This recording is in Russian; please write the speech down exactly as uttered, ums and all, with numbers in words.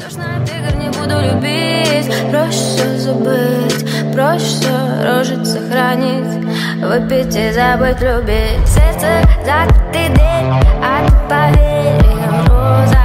Воздушных тигр не буду любить. Проще все забыть, проще все рожить сохранить, выпить и забыть любить. Сердце закрытый дверь, а ты поверь, роза.